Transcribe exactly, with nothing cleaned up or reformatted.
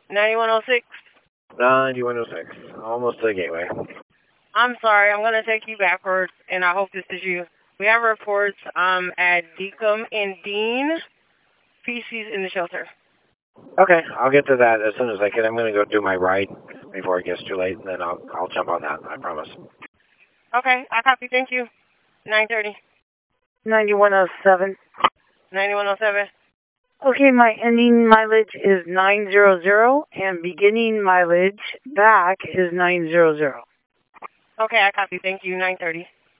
ninety-one oh six. ninety-one oh six. Almost to the gateway. I'm sorry, I'm going to take you backwards, and I hope this is you. We have reports um, at Deacom and Dean, feces in the shelter. Okay, I'll get to that as soon as I can. I'm going to go do my ride before it gets too late, and then I'll, I'll jump on that, I promise. Okay, I copy. Thank you. nine thirty. ninety-one oh seven. ninety-one oh seven. Okay, my ending mileage is nine hundred, and beginning mileage back is nine hundred. Okay, I copy. Thank you. nine thirty.